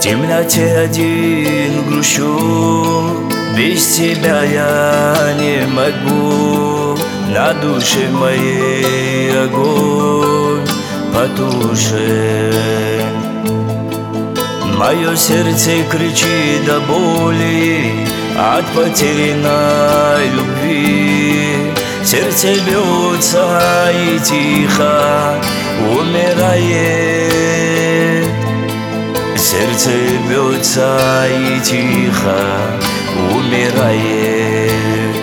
темноте один грущу, без тебя я не могу. На душе моей огонь потушен. Мое сердце кричит до боли от потерянной любви. Сердце бьется и тихо умирает. Сердце бьется и тихо умирает.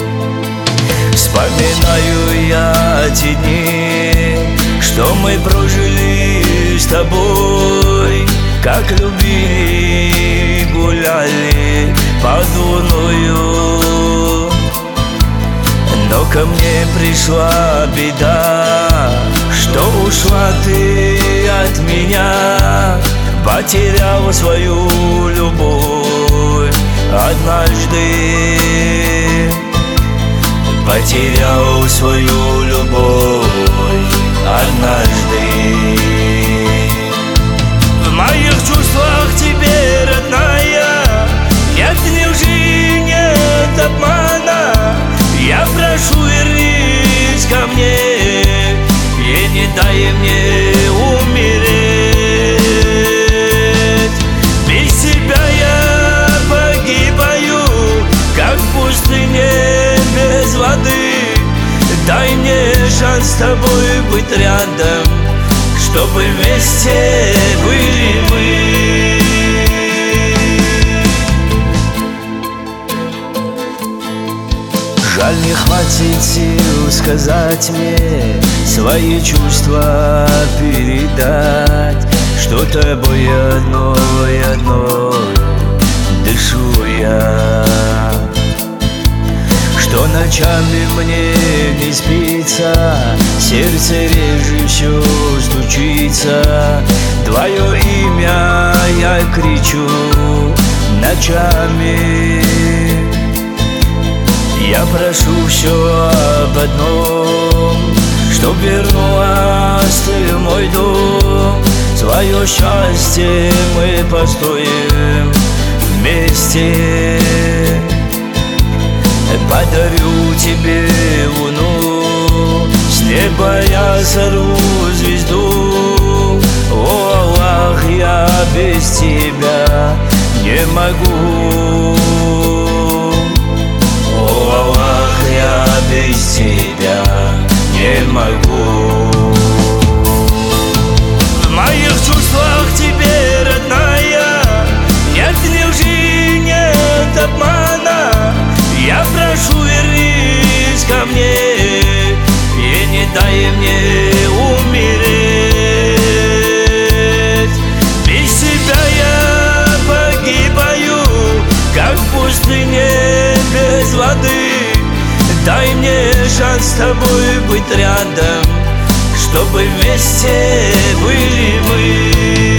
Вспоминаю я те дни, что мы прожили с тобой, как любили, гуляли под луною. Но ко мне пришла беда, что ушла ты от меня, потерял свою любовь однажды. Потерял свою любовь однажды. В моих чувствах тебе, родная, нет лжи, нет обмана. Я прошу, вернись ко мне и не дай мне умереть. Без тебя я погибаю, как в пустыне без воды. Дай мне шанс с тобой быть рядом, чтобы вместе были мы. Жаль, не хватит сил сказать мне, свои чувства передать, что тобой одной дышу я. Что ночами мне не спится, сердце реже все стучится. Твое имя я кричу ночами. Я прошу все об одном, чтоб вернулась ты в мой дом. Свое счастье мы построим вместе. Подарю тебе луну, с неба я сорву звезду. О, Аллах, я без тебя не могу. О, Аллах, я без тебя не могу. В моих чувствах тебе, родная, нет лжи, нет обмана. Я прошу, вернись ко мне и не дай мне умереть. Без тебя я погибаю, как в пустыне без воды. Дай мне шанс с тобой быть рядом, чтобы вместе были мы.